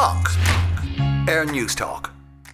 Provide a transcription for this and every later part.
Splunk News Talk.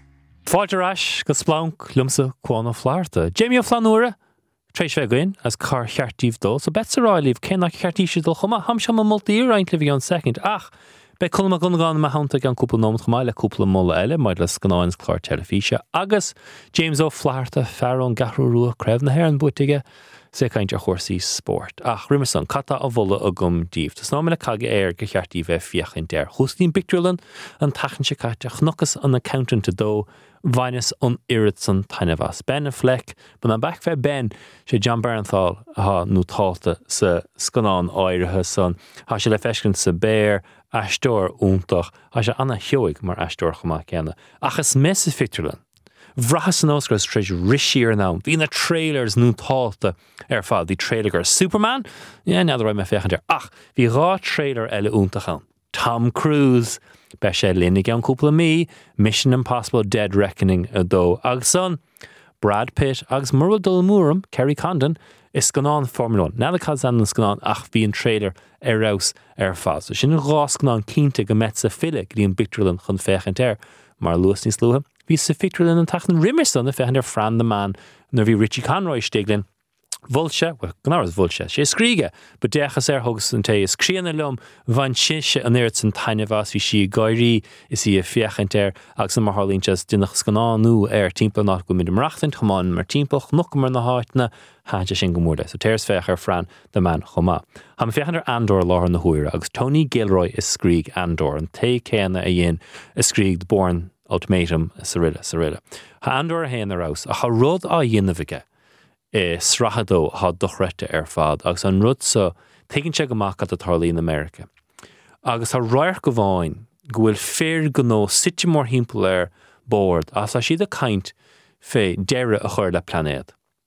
Fáilte go splánc lumsa cóna fláirta. Jamie O'Flanúra, treis fegain as car cheartíh dul, so bet saráilíh cénach cheartíise dul chuma, ham sem a multíir aint le an second. Ach, be colma gunnagáin ma hánta gan cúpla nómad chuma le cúpla mulla eile, maid le scanáins clár telefíse. Agus James O'Flairta fearón gahrú rua cref na hair an buitige, sé caint a chórsaí sport. Ach, rimerson, cata a bhulla a gum díomh. Tas námina caga go cheartíh fiach in der. Chústín Bictrillan an tachan se caite chnuchas an accountant a dó, Vinus on Iritson Tainavas. Ben a fleck, but an back fe Ben, sé John Barenthal ha nú talta sa scanán áirithe son, ha se le fescin sa béir, astor úntach, ha se anna hioig mar astor chuma cena. Achas mes is Bictrillan. Vrachas an Oscars treis rishier now. Bhí na trailers nú talta fad. Bhí trailer Superman? Yeah, now the right me fechan der. Ach, bhí rá trailer eile úntachan. Tom Cruise, be sé linnig an cúpla mí, Mission Impossible Dead Reckoning a dó. Agus son, Brad Pitt, agus Murrell Dulmúram, Kerry Condon, is scanán Formula 1. Now the cad an scanán ach bhí an trailer raus fad. So sin rá scanán cínta go met sa file grí an Bictrillan chun fechan mar luas nís luha. Bhí sa Bictrillan an tachan rimerson a fechan Fran the Man, nor bhí Richie Conroy steglin. Vulsha, well, gnaras Vulsha, she skrige, but dechas hogus an te is kriana lum van shisha an erts an tainavas vi she gairi is he a fiachenter axan mar harlinchas dinach skana nu timpel nach go mit dem rachten chaman mar timpel noch mar na hartna haja sin gomorda. So tears fecher Fran the Man choma. Ham fechander Andor lar na huira agus Tony Gilroy is skrig Andor and te kena a yin is skrig born ultimatum Cyrilla. Ha Andor a hen raus a ha rod a yinnavige. Srachadó ha dochrete fad, agus an rud sa tegin se gomak at a tarlaí in America. Agus ha roiach go bháin, go bhfuil fér go nó sitje mór himpel board, as a siad a kaint fé deire a chuir le planéad.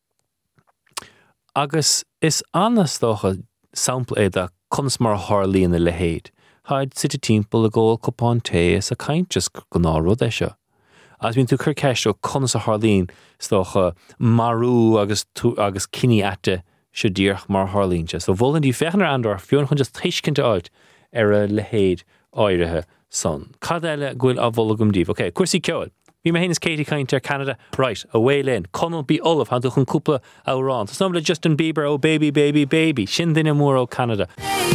Agus is anas dócha sample a conas mar harlaí in le héad. Haid sit a timpel a ggóil copán té is a kaint just go ná rud é seo. As bhín tú chur ceist ó conas a Harlín stocha marú agus cinní ate se díoch mar Harlínte. So bhfuiln dí fechanar Andor fiúin chun just teiscinnte áit a le héad áirithe son. Cad eile gúil a bhla gom díomh. Okay, cuasaí ceáil. Bhí me héananas Katie Cainter Canada. Right, away linn. Conal bí Olaf han tú chun cúpla árán. Tás le Justin Bieber, oh baby, baby, baby. Sin duine mór ó Canada.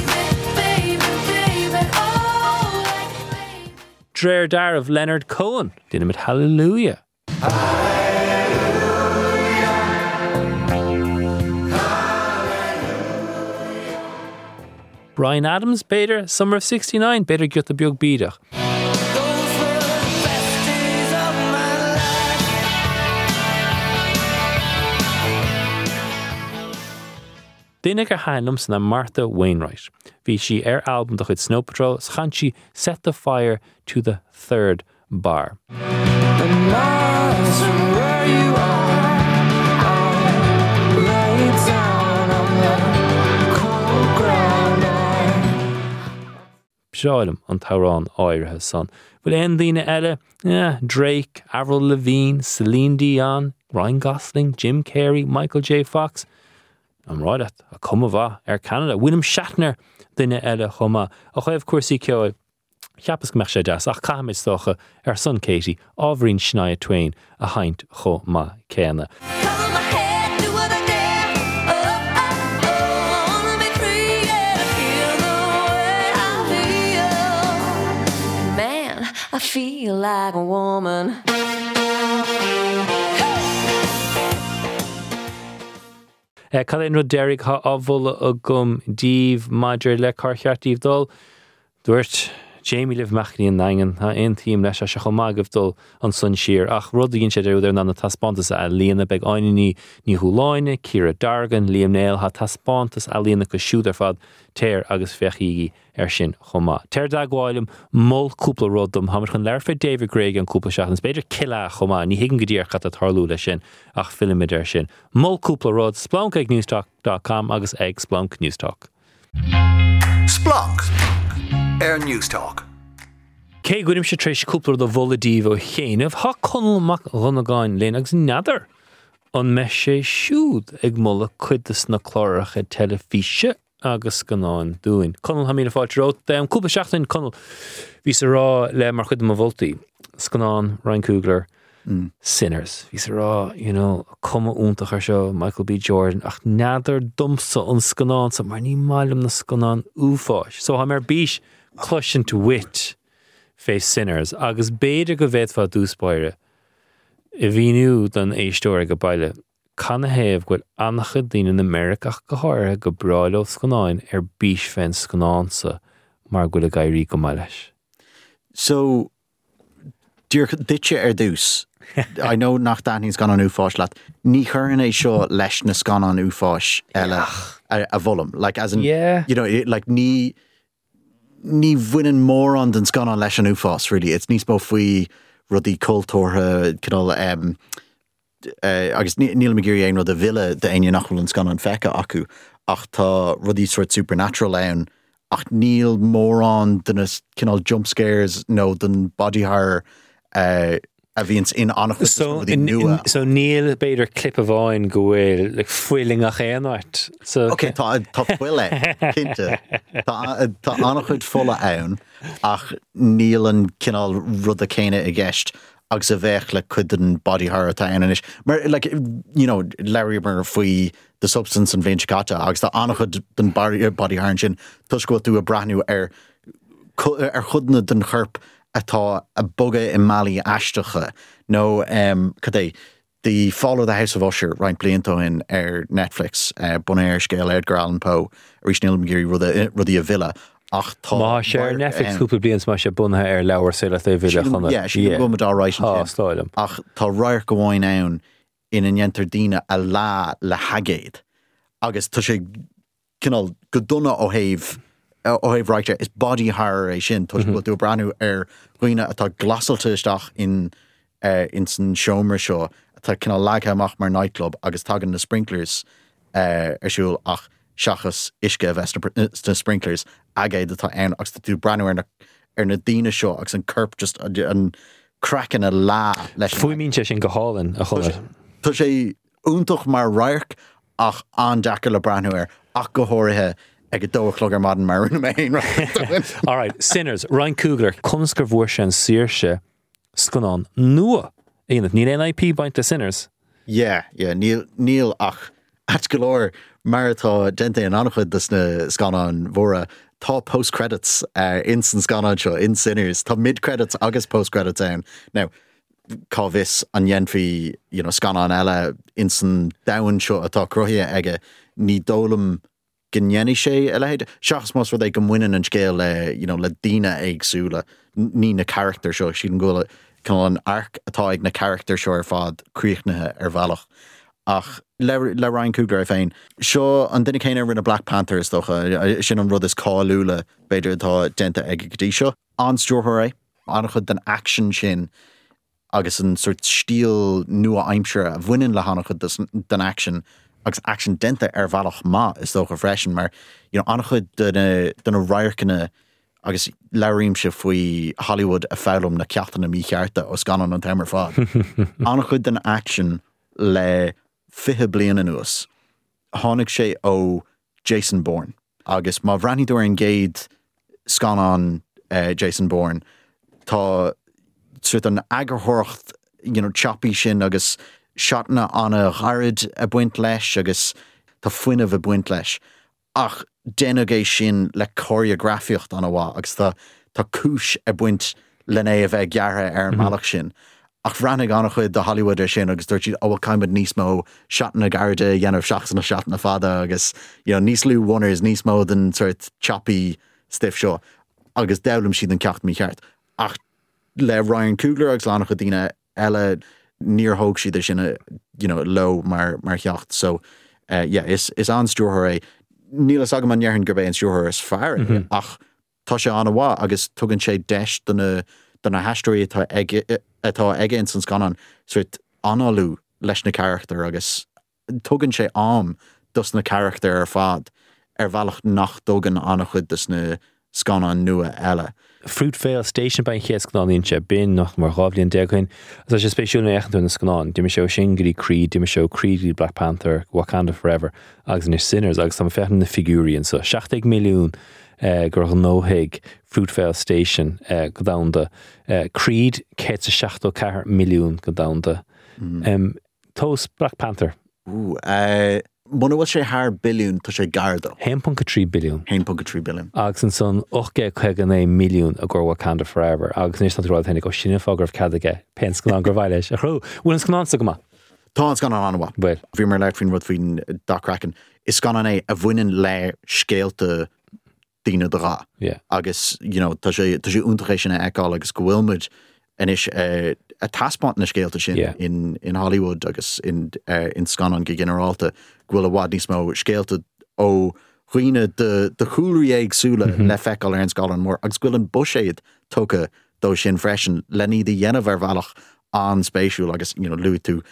Dréir dar of Leonard Cohen. Dinna mit hallelujah. Bryan Adams, Bader, Summer of 69, Bader gut the biog bídach. Dinnig hainlum na Martha Wainwright. Bhí she album do chud Snow Patrol, schan she Set the Fire to the Third Bar. Pseáilm an tárán áirithe son. Bhfuil aon daoine eile, Drake, Avril Lavigne, Celine Dion, Ryan Gosling, Jim Carrey, Michael J. Fox. I'm right at a cuma bha Canada. William Shatner duine eile chuma. A chuibh cuasaí ceáil cheapas go meach sé deas ach caimiid stocha son Katie ábhrín Shania Twain a haint chuma céna. Man, I feel like a woman. Cailín rud Derek ha ábhla a gum díomh maidir le carcheartíh dul. Dúirt Jamie liv machní an naingan ha ein tíim leis a se chomagah dul an sun siar ach rud ginn sé déir na taspántas a líana beg aininí ní húláine, Ciara Dargan, Liam Neil ha taspántas a líana go siúdar fad téir agus fechígi sin choma. Téir dagháilm mol cúpla ruddum ha mar chun leirfeh David Gregg an cúpla seachans beidir cilla choma ní higan go díar chat a tarlú le sin ach filmid sin. Mol cúpla rud Splunk ag newstalk.com agus ag Splunk Newstalk. Splunk News Talk. Cé gúnim se treis cúpla do bhladíh ó chéanamh ha conal mac runnagáin lén agus neadar an me sé siúd ag mulla cuidas na chláiricha telefíse agus gnáin dúin. Conal ha míle fáilt ró cúpa seachtain conal hí sa rá le mar chud am bhultaí scanán Ryan Coogler Sinners. Hí sa rá, cuma úntach ar seo Michael B. Jordan ach neadar dumsa an scanán sa mar ní mailim na scanán úfáis. So ha mar bís cluisian to wit fé Sinners agus béidir go bhéad fá dúspáire I bhíniú don éistóir go baile Can héamh goil anachcha daoine na Americach go háirithe go bráileh scanáin bís féin scanánsa mar goil a gairí go mai leis. So, ditse dús. I know nach Danny's gone on úfáis leat. Ní chuireann é seo leis na scanán úfáis eile a bhulm. Like, as in, like, ní bhuinean mór an den scanán leis an úfás, really. It's níos mó faoi rudí cultúrtha, agus níl me gurí éon rud a bhile de aine nachfuil an scanán fecha acu, ach tá rudí sort supernatural ann, ach níl mór an den jump scares, no, den body horror, a bhíonn in annachchas rudí nua. So níl beidir clip a bháin go bhfuil like fuiling a chéanát. So Okay, tá fuile, cinnte. Tá annachchud fulla ann, ach níl an rud a céine I gceist, agus a bheith le cuidan body horror tá anis. Mar, like, Larry mar faoi the substance an bhéin chicata, agus tá annachchud den body horror sin, tus go tú a brathnú chudna den chirp atá a buga I Mali aisteacha. No, the Follow the House of Usher, Ryan Bliantoin Netflix, Bonair Scale Edgar Allan Poe, Rhys Neil McGeary rudí a villa. Ach tá má sé Netflix cúpla bliain má sé bunthe leabhar sé le bhile chuna. Yeah, she go with all right. Stáilm. Ach tá roiir go bháin ann in an yentar dína a lá le hagéid. Agus tá sé go duna ó héh writer is body horror sin tá go tú branú roioine atá glasalta isteach in san seomra seo atá lagtha amach mar nightclub agus tagan na sprinklers siúil ach seachas isce bheits na sprinklers agéid atá ann agus tú branú ar na dína seo agus an curp just an crackan a lá leis. Fuimín sé sin go hálan a chola. Tá sé úntoch mar rairc ach an deacair le branú ach go háirithe ag a dóchlog ar madan mar rinne méin. All right, Sinners, Ryan Coogler, conas gur bhuair sé an saoirse scanán nua. Éanamh, níl NIP baint a Sinners. Yeah, níl ach at galore mar atá dente an annachchud dus na scanán mhóra tá post-credits in san scanán seo, in Sinners, tá mid-credits agus post-credits ann. Now, cá bhís an dhéanfaí, scanán eile in san dain seo atá cruthaithe aige ní dólam gynnyeni sé leid. Seachas mas rud é go muinean an scéal le dína éagsúla ní na character seo sin go an arc atá ag na character seo ar fad críochnathe ar bhealach. Ach le Ryan Coogler féin. Seo an duine céine rinne Black Panthers docha sin an rud is cáúla beidir atá denta ag gotí seo. Anstúrthir annachchud den action sin agus an sort stíl nua aimsere a bhuinean le annachchud den action agus action denta ar bhealach má is dócha freisin mar annachchud den a raircinne agus leiríim se faoi Hollywood a fálam na ceachtain na míchearta ó scanan an téimar fád. Annachchud den action le 50 bliana anuas. Tháinig sé ó Jason Bourne. Agus má bhreaníúir an géad scanan Jason Bourne tá suirt an agarthoracht choppy sin agus seatna an a gharid a buint leis agus tá fuineh a buint leis. Ach dénagé sin le choreografiocht an bhá agus tá cúis a buint lené a bheith geartha ar an malach sin. Ach rannig annachchuid de Hollywood sin agus dúirt siad ó caiimid níos mó seatna garda dhéanamh seachas na seatna fada agus níos lú wonners níos mó den sort choppy stiff seo agus delam siad an ceacht mí cheart. Ach le Ryan Coogler agus lánach dtíine eile níor thóg siad sinna lo mar cheacht. So is an stúrthir nílas agam an nearhann gur bé an stúrthir is fear ach tá sé an bhá agus tugann sé deis donna heisteirí atá aige in san scanan suirt analú leis na character agus tugann sé am dus na character ar fad ar bhealach nach dógan annachchud dus na scanán nua eile. Fruitvale Station by Ches Gnan se bin nach mar Ravlin Dequin. As a special echt in Scanan. Dim show Shingri Creed, Dim show Creed Black Panther, Wakanda Forever, Ags and Sinners, Ags some fechen the figurian. So 60 million Girl No Hig, Fruitvale Station, go down the Creed, Kets a 60 million go down the Toast Black Panther. Muna bhfuil sé haar billiún tá sé gardo. 1.3 billion. 1.3 billion. Agus an son 8.1 milliún a gur Wakanda Forever. Agus níos an ráid hennig go sinna fágur cadige pens gan gur bhailes. A chrú, bhfuil an scanán sa go ma? Tá an scanán anha. Well. Bhí mar leir fin rud fin dacracan. Is scanán é a bhainean le scéalta daoine de rá. Yeah. Agus, tá sé úntachéis sinna eáil agus go bhfuilmuid inis a taspont na scéalta sin in Hollywood agus in scanán go generalta gwil a wad níos mó scéalta ó chuoine de chúlraí éagsúla le feiceáil ar an scalan mór agus gwil an buséad tóca dó sin freisin le ní de dhéanamh ar bhealach an spéisiúil agus luú tú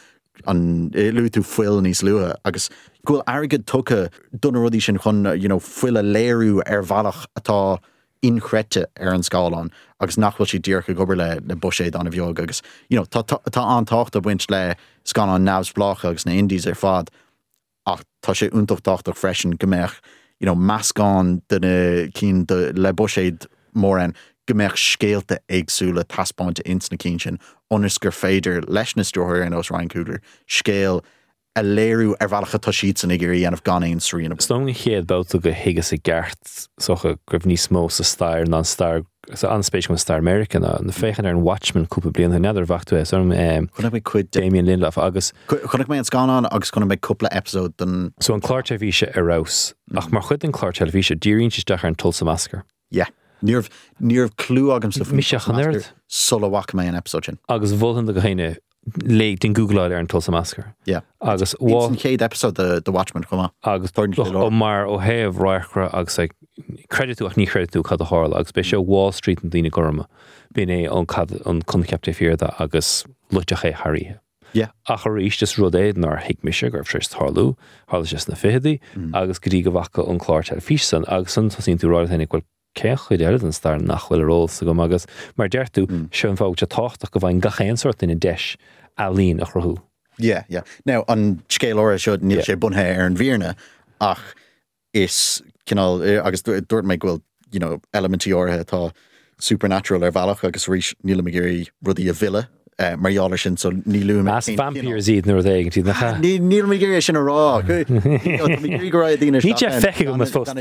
fuil níos lua agus gwil airgid tóca donna rudí sin chun fuil a léirú ar bhealach atá inchrete ar an scalan agus nachfuil si ddíorcha gobar le buséad an a bheog agus tá antácht a bhaint le scalan nábs blácha agus na Indies ar fad ach tá sé úntachtach freisin gombeach meascán duna cín le buséad mór an gombeach scéalta éagsúla taspáinte ins na cín sin onas gur féidir leis na stúthir an os Ryan Coogler scéal a léirú ar bhealacha tá siad san igurí anmh ganéon sríanam. Slónga chéad bouta go higas a gceart socha gribh níos mó sa stair ná stair an spéis go Star American na féchan ar an Watchmen cúpa blian na neidir bhachtú chunna mé cuid Damien Lindelof agus chunna mé an scanán agus chunna mé cúpla episód den so an clár televíse arás ach mar chud an clár televíse díríonn si deach ar an Tulsa Massacre. Yeah. Níorh clú agam sa Miseach an nerd solohacha mé an episód sin. Agus bhulhan do go chéine le den Googleáil ar an Tulsa Massacre. Yeah. Agus It's an chéad episód the Watchmen chuma. Agus ó mar ó héamh roichra agus creditú ach ní creditú cad a hála agus be seo Wall Street an daoine gorma bín é an conceapta fiorda agus luteach é hairíthe. Yeah. Ach ar ís just rud éad nar hiic mise gur frist hála just na fiheadaí agus go dtí go bhacha an chláir televísan agus san tá sín tú ráid hénig bhfuil céach chuid eile an star nachhfuil ról sa go agus mar deirtú seo an fágte táchtach go bhain gachéan sort ina deis a lín a chruthú. Yeah. Now, an scéal óra seo níl sé bunthe ar an bhíorna ach is agus dúirt méid bhfuil elementí orthe tá supernatural ar bhealach agus rís níl me géirí rudí a bhile marheálar sin so nílú As vampires iad nuair éigen tí nach níl me géirí sin a rá Ní sé feice go mas fós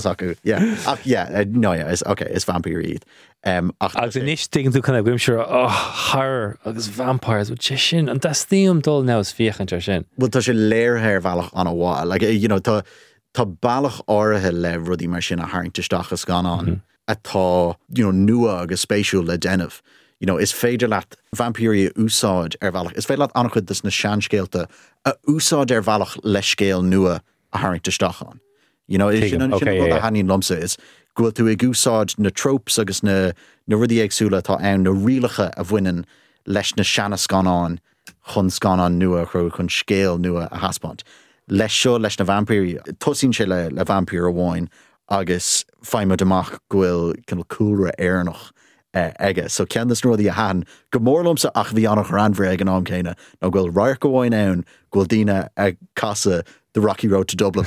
is vampire iad agus inis tígann tú chuna bhuiimseir thar agus vampires bú sé sin an dastíom dul ná is fiochan tar sin. Bhil tá sé léirthe ar bhealach an bháil tá bailach áirithe le rudí mar sin a haingteisteach a scanán atá nua agus spéisiúil le déanamh. Is féidir leat vampírí úsáid ar bhealach. Is féidir leat annach chud na seanscéalta a úsáid ar bhealach le scéal nua a haingteisteach an. Is sin a haín lomsa is gúil tú ag úsáid na tropes agus na rudí agsúla tá ann na rialacha a bhainean leis na seanna scanán chun scanán nua chun scéal nua a haspont. Leis seo leis na vampírí tosín sé le vampír a bháin agus feimime amach gúil cúra éarnach aige. So cean na snúdaí a haan go mórlumsa ach bhí annach ranbhre ag an am céine nó gúil roiir go bháin ann gúil daoine ag casa the Rocky Road to Dublin.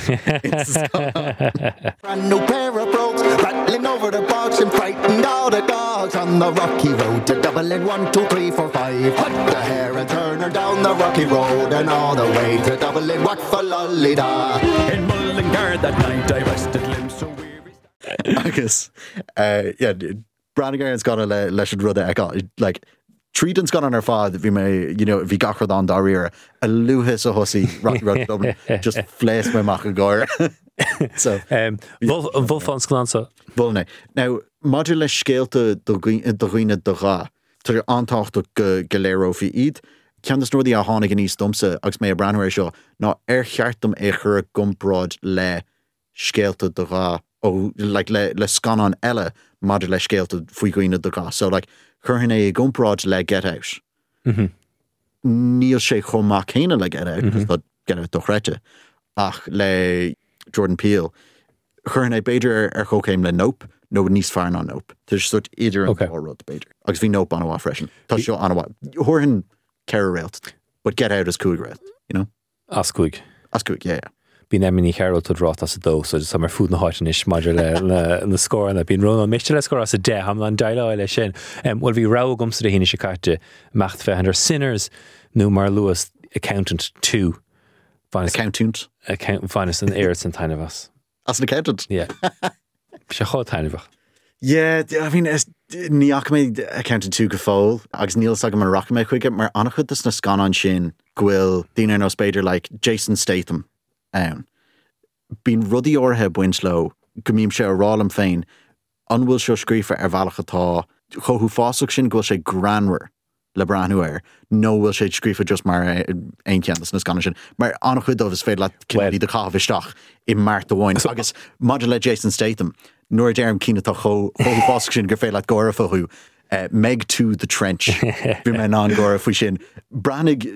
Brand new pair of brogues rattling over the bogs and frightened all the dogs on the Rocky Road to Dublin. 1, 2, 3, 4, 5. Cut the hair and turn her down the Rocky Road and all the way to Dublin. What for lolly-da? In Mullingar that night I rested limbs so weary. Agus, Brannigan's got a leis an rud like Treaton's gone on her fad bhí mé bhí gachard an daríire a luhas a hosí Rocky Road Dublin just flés mé mach a gáir. So bhil fan scanánsa. Bhilna. Now maidir le scéalta do ghuiine do rá tar antácht go léiró fi iad cean is nóí a tháinig an níos domsa agus mé a breanir seo ná ar cheartm é chur gompráid le scéalta do rá ó le scanán eile maidir le scéalta faoi ghuiine do rá. So chuhann é gompráid le Get Out. Níl sé chomach chéine le Get Out, Get Out do chreite, ach le Jordan Peele. Chuhann é beidir ar chócéim le Nope, nó níos fearn an nope. There's sort idir an rud beidir. Agus bhí nope an a freshen. Tá seo an a thuirn ceir réalt, but get out as cúig réalt, you know? As cúig. As cúig, yeah. Bhí nemini Carol to rát as a dó, so just mar fúd na háitin is maidir le scór na bín rún an miste le scór as a 10 ham an daile eile sin. Bhfuil bhí rá gomsa a híine se carte mecht fehannar Sinners nó mar Lewis Accountant 2. Accountant? Finest an air san tainine vas. As an accountant? Yeah. Se chá tainine bach. Yeah, I mean, ní ach mé accountant 2 go fáil, agus níl sag mar rock mé chuige, mar annach chud is na scan an sin gwyil dine nó spéidir like Jason Statham. Bín rudí orthe buinsló gomím sé a rálam féin anhfuil seo scrífa bhealach atá chothú fásach sin gwyil sé granwer le breanúir nó bhfuil sé scrífa just mar ein ceantas na scan sin mar annach chud is féad le cinnaí de chahabhisteach I mart bháin agus maidir le Jason Statham nuair dearm cína tá chothú fásach sin gur féad le góra fathú Meg to the Trench bhí me ná góra faoi sin branig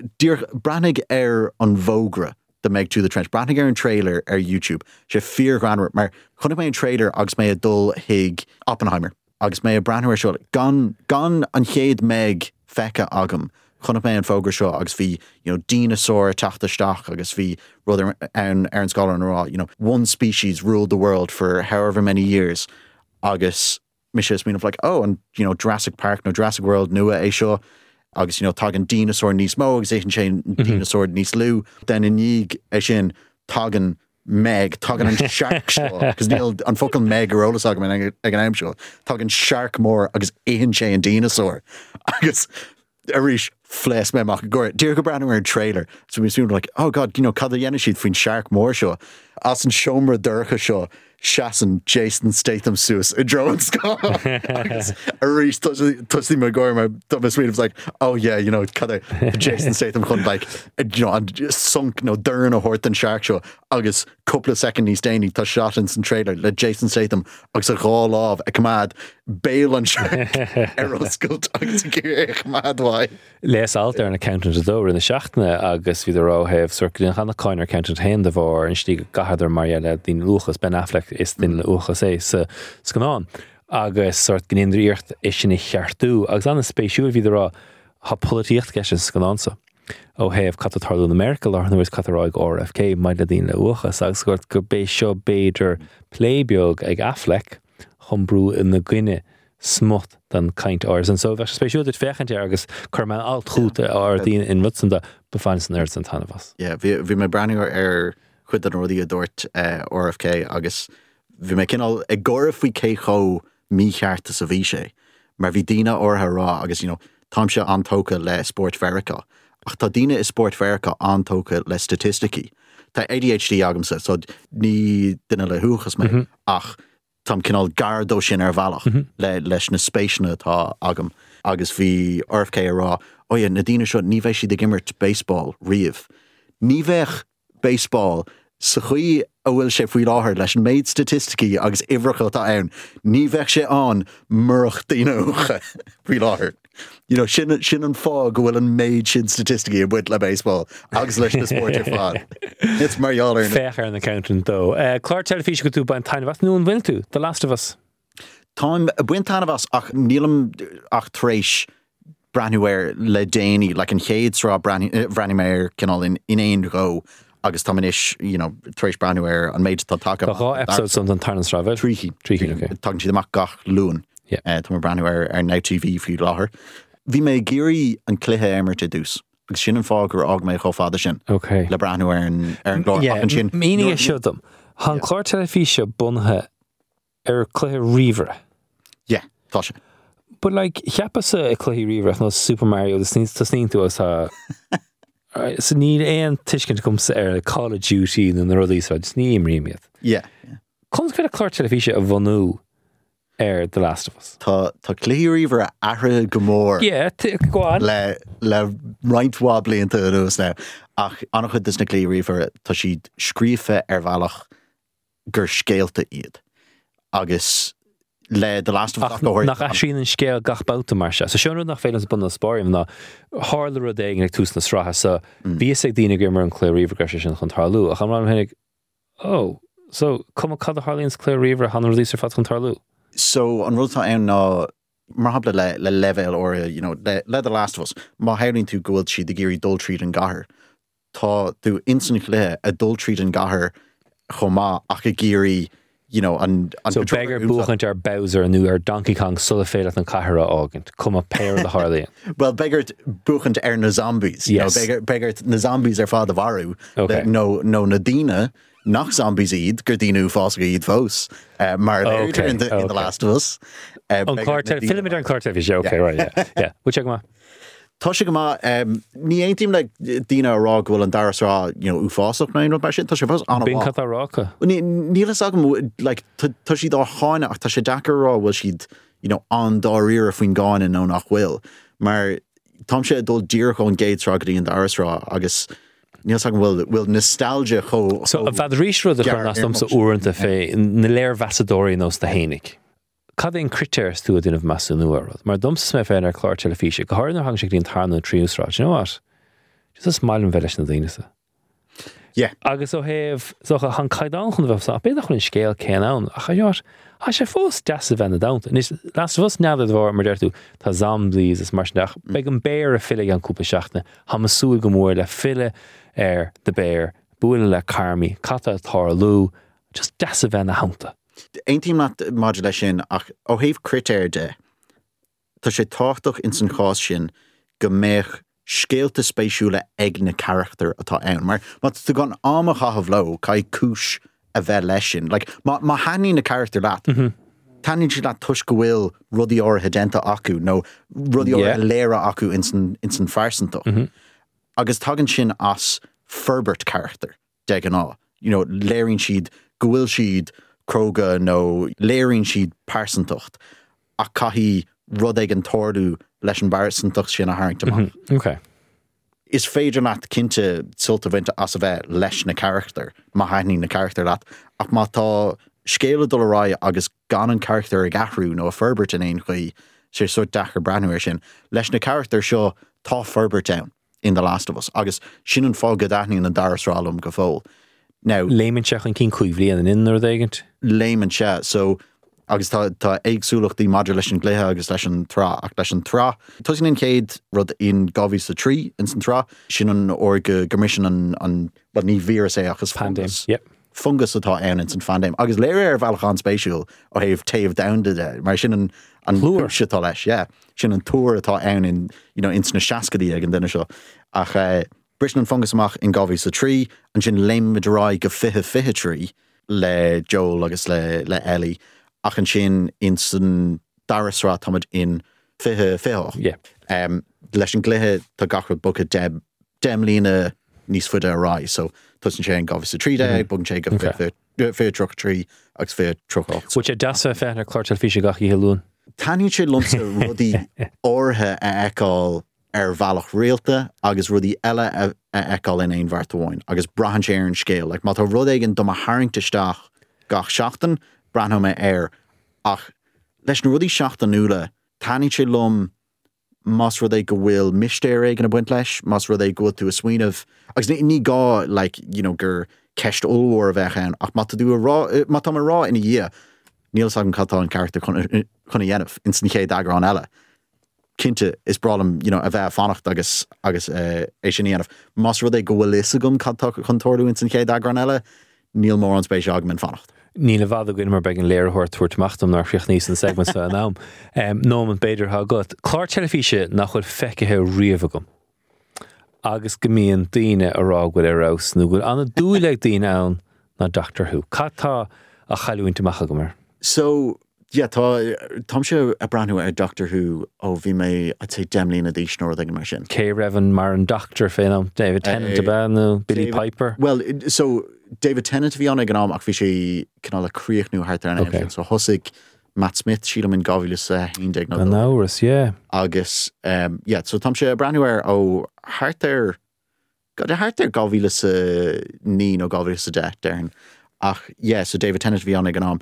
an bhógra the Meg to the Trench. Brathnig an trailer YouTube. Sé 4 grand mar chunna mé an trailer agus mé a dul hig Oppenheimer. Agus mé a branhuir seo gan an chéad Meg fecha agam. Chunna mé an fógra seo agus bhí, dinosaur tachtasteach agus bhí rudder an scholar an rá, one species ruled the world for however many years. Agus mis mean of like, oh, and Jurassic Park, no Jurassic World nua é seo. Agus, tagan dinosaur níos mó, agus éan sé dinosaur níos lú. Then in níg é sin tagan Meg, tagan an shark seo. Agus níl an focal Meg arólas agam ag an aim seo. Tagan shark mór agus éan sé an dinosaur. Agus arís fles me mach gore. Dear go brand an trailer. So we assumed like, oh God, cad a dhéana siad faoin shark mór seo. As an siomra durcha seo. Shasan Jason Statham suas a drone scar. A reach touching my gore my dumbest sweet was like, oh yeah, kada Jason Statham chun like sunk no durin a hort and shark show. Agus couple of seconds he's staying touch shot in some trailer let Jason Statham agus a roll off a command bail on shark aeroscult agus mad why. Les alter an accountant though in the seachna agus vi rá have circling han coin accountant hen of or and stig gahadar Marielle din Lucas Ben Affleck is din Lucas so scan agus sort gnindriert is sin cheartú agus an spéisiú vi rá ha politiocht gessin scan so ó hef catatarú in America or nuis cataráig RFK maidle dín le uchas agus gurt gur bé seo béidir plébeog ag Affleck chumbrú in na Guine smut dan kaint ors and so spéisiú dit fechant agus chuma alt goed dín in Rutsanda befinds an Earth and tan of us. Yeah, vi me branding chud an rodí a dort RFK agus vi me kinál ag gorf vi cécho mícheart sa bhí sé mar vi dína ortha rá agus tám se antóca le Sport Verica ach tá dína is Sport Verica antóca le statistiki tá ADHD agamsa so ní duine le húchas me ach tam kinál gardó sin bhealach leis na spéisina tá agam agus bhí RFK rá na dína seo ní bheith si de gimmert baseball riamh ní bheith baseball sa chuí a bhfuil sé faoi láthair leis an méid statistiki agus ibhreacha tá ann ní bheith sé an murach daoine ucha faoi láthair. Sin an fá go bhfuil an méid sin statistiki a buit le baseball agus leis na sport ar fád. It's marialler. Fechar an accountant though. Clár telefís go tú bain tainine vas nú an bhfuil tú, The Last of Us. Táim a buin tainine vas ach nílam ach tréis brandhuir le déine like an chéad rá brandhuir cinál in éon ró agus taminis, tréis brandhuir an méid tá take. Tá episode son an tarnas rá bheith? Tríchi, okay. Tagan siad amach gach lún. Yeah. Tá brandhuir Now TV fiú láthair. Bhí mé géirí an cluthe éimete dús. Agus sin an fág gur ág mé chofáda sin. Okay. Le brandhuir an glór ach an sin. Míní é siúdum. Han clár telefíse bunthe cluthe ríomhre. Yeah, tá sé. But cheapasa a cluthe ríomhre nó Super Mario the snín tú as so ní éon tuiscint gom sa Call of Duty na rudí so just ní imríimiad. Yeah. Cons a clár telefíse a bhanú The Last of Us. Tá cluthe ríomhre ahra go mór. Yeah, go on. Le right blianta dús now. Ach annach chud is na cluthe ríomhre tá siad scríofa bhealach gur scéalta iad. Agus le The Last of Us nach sin an scéal gach bouta mar se. So seanú nach féile bun spáim na hála ru éig ag tús na sratha so bhí ag dína gimar an cluthe ríomhre sin chun tarlú ach an ran hennig so cum cad a Harlíon's cluthe ríomhre han rudí ar fat chun tarlú. So an rud tá ann ná mar hapla le level or le The Last of Us má hailing tú gohfuil si de géirí dul tríd an gahar. Tá tú instant le a dul tríd an gahar chomá ach a géirí an So beggar buchant ar Bowser nu ar Donkey Kong sulla féile an cahara ágant cum a pair the Harley. Well, beggart buchant na zombies. Yes. Beggart na zombies fád a bharú. Okay. No na dína nach zombies iad gur dínú fásaga iad fós. Mar Okay, in The Last of Us. On Filmidir an Clartel, okay, right, yeah. Which I Tá sé go má ní aontíim le dína rá gohfuil an daras rá ú fásach na mar sin tá sé fás an Bin cat roca. Níl agam tá si dá cháine ach tá sé dachar rá bhfuil siad an dáíir a faoin gáin nó nach bhfuil mar tám sé dul dír chun géid rá go dtíí an daras rá agus níl agam bhfuil nostalgia cho So a bhd rísrú a chun astom sa úranta fé na léir vasadóí nos na hénig. Cad éon critéir tú a duine masú nuair mar dumsa mé féin ar chlár telefíe go háir hang sé líon tarnú tríúsrá. You know what? Just a smile an bheis na daine. Yeah. Agus ó héh socha han caiidán chun bh sa beidir chun scéal céan ann a chaáir a sé fós de a bhena damta. Nís las bhs nead bhar mar deirú tá zamblís is marsneach be an béir a fiile an cúpa seachna ha masú go mór le fiile ar de béir buile le carmi cata tar lú just de a bhena hamta. Eintíim na module sin ach ó héh critéir de tá sé táchtach in san chás sin go méich scéalta spéisiúla ag na charachtar atá ann. Mar tú gan am chahabh lo cai cúis a bheith leis sin. Má haní na charachtar leat. Tanín si leat tuis go bhfuil rudí ortha denta acu nó rudí ortha léire acu in san farsantach. Agus tagann sin as Ferbert charachtar de an á. Léirín siad go bhfuil siad croga nó léirín siad parsantocht a caihí rud ag an tordú leis an barsantocht sin a haingtamach. Okay. Is féidir leat cinnte sulta bhainte as a bheith leis na charachtar má haithní na charachtar leat ach má tá scéala dul ará agus gan an charachtar ag ahrú nó a Ferbert in éon chuí sé suirt dachar breanúir sin leis na charachtar seo tá Ferbert down in The Last of Us agus sin an fág go daithní na darasrálum go fóil. Now Léimen seach an cín cuiimhlí an innar daigant? Léimen se, so agus tá éagsúlachtí maidir leis an gluthe agus leis an trá ach leis an trá. Tusin in céad rud in gábhí sa trí in san trá sin an or go mission an bud ní vírus é agus fungus. Yep. Fungus atá ann in san fandéim. Agus léir ar bhealachán spéisiúil ó héobh taobh downda de mar sin an Plúr sitá leis, sin an túr atá ann in sna seacadí ag an duine seo ach brisin an fungus amach in gábhí sa trí an sin léimidirrá go fiche trí le Joel agus le Ellie ach an sin in san darasrá tamid in fiche. Yeah. Leis an gluthe tá gachar bucha dem lína níos fuide ará, so tusin sé an gábhí sa trí de, bugan sé go fé troch trí agus fé trochá. Which a dasa féin ar chlár telefíe gachi hilún. Táníonn sé lumsa rudí ortha a eáil ar bhealach réalta agus rudí eile a eáil in éon bharrta agus brahan sé ar an scéal. Má tá rud éigen do a haingteisteach gach seachtain brathó mé air ach leis na rudí seachtain nula táníonn sé lum más rud é go bhfuil mistéir ag an a buint leis, más rud é go tú a smaoinmh agus ní gá gur ceist óhór a bheith an ach má tá rá ina dhé níl an catá an charachtar chuna dhéanamh in san chéad agrán eile. Cinnte is bralam a bheith fannacht agus é sin dhéanamh. Más rud é go bhfuil is agam chun tóirú in san chéad agrán eile, níl mór an spéis agam in fannacht. Ní le bhd gine mar be an léirthir tuairtachtam nar fiocht níos an segment sa nám. Nóman beidir ha gut. Chlár telefíe nach chud feicethe riamh agam. Agus go mííon daine ará go arás nó go anna dúile daine ann na Doctor Who. Catá a chaúintach go mar. So, tám se a brandú ar Doctor Who ó bhí mé sé demlína dí snóir ag mar sin. Cé raibhann mar an doctor féin David Tennant a bheith Billy Piper. Well, so David Tennant bhí anna gnám ach bhí sé cinál aríochnú hart ar an so thosaigh Matt Smith sílam in gábhílas An áras, yeah. Agus, so tám se a brandú ar ó hart ar gábhílas ní ó gábhílas de dearn. Ach, so David Tennant bhí anna gnám.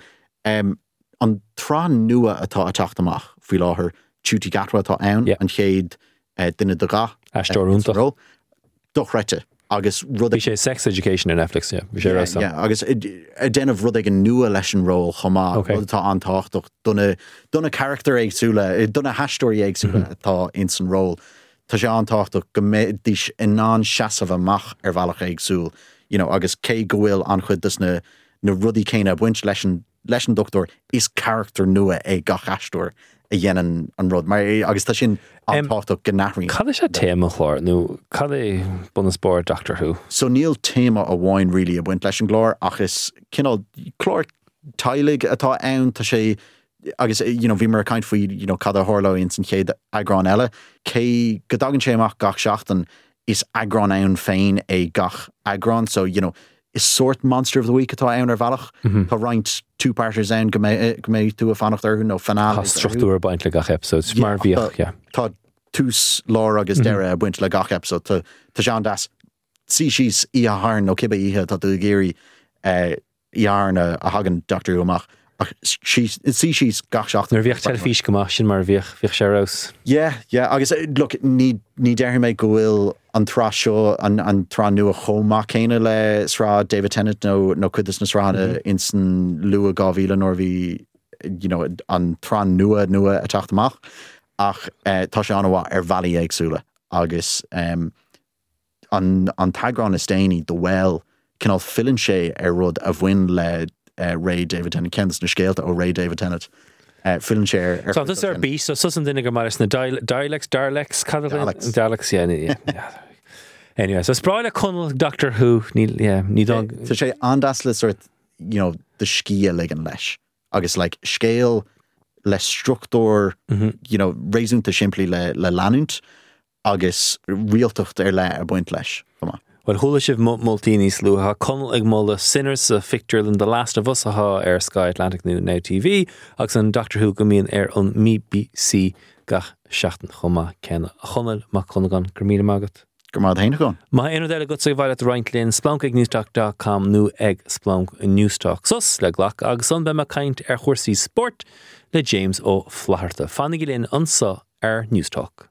An trá nua atá a teachtamach fí láthair Tutti Gatwa atá ann an chéad duine de gá Astorúnta. Doch reite agus rud Bhí sé Sex Education ar Netflix, yeah. Bhí sé rá sam. agus déanamh rud ag an nua leis an ról chomá Okay. rud atá antáchtach donna character éagsúla donna hastóí éagsúla atá in san ról tá sé antáchtach go dís in ná seasamh amach ar bhealach éagsúl agus cé go bhfuil an chud dus na rudí céine buint leis an doctor is character nua é gach hastóir a dhéanaan an rud mar agus tá sin antáchtach go nachraí. Cad é sé téma chlár? nó cad é buna spóir Doctor Who? So níl téma a bháin rilí a buint leis an glór agus cinál chlór tailig atá ann tá sé agus bhí mar a caiint faoi cad a thorlóíonn san chéad agrán eile cé go dagann sé amach gach seachtain is agrán ann féin é gach agrán so is sort Monster of the Week atá ann ar bhealach tá roint two-parters ann go mé tú a fannacht ar nó fanál Tá struchtúr baint le gach episodes mar bhíoch, yeah. Tá tús lá agus deire a buint le gach episode tá seán das sí síos í a tharn ó cibé ihe tá tú géirí íarn a hagan Dr. Who amach ach sí síos gach seach Nuair bhíoch telefís go sin mar bhíoch sé rás. Yeah, agus look ní deir méid go bhfuil an trá seo an trá nua chomach céine le srá David Tennant nó chuidas na srána in san lua gáhíle nóir bhí an trá nua a teachtamach ach tá sé anhha ar bhealaí éagsúla agus an tagrán is déanaí do bhfuil cinál fillann sé ar rud a bhain le Ray David Tennant ceantas na scéalta ó Ray David Tennant fillann sé ar So this ar bí so susan duine go mar na Daleks Daleks yeah. Anyway, so spráile chunal Doctor Who ní dá Tá sé andasla sort de scíal le an leis agus scéal le struchtúr réúnta siimplí le leanúnt agus rialtocht ar le a buint leis. Well, thula sibh multíníos lu ha chunal ag mola Sinners a fictor than The Last of Us ha ar Sky Atlantic Now TV agus an Doctor Who go míon ar an BBC gach seachtain chuma cena a chunal má chunagan gur míle mágat. Gur mád héine gón. Má éanú déile go sa bhile rointlinn splunk ag newstalk.com nó ag splunk newstalk sus le glach agus an be caint ar chuirsaí sport le James ó Flaharta. Fannig linn ansa ar Newstalk.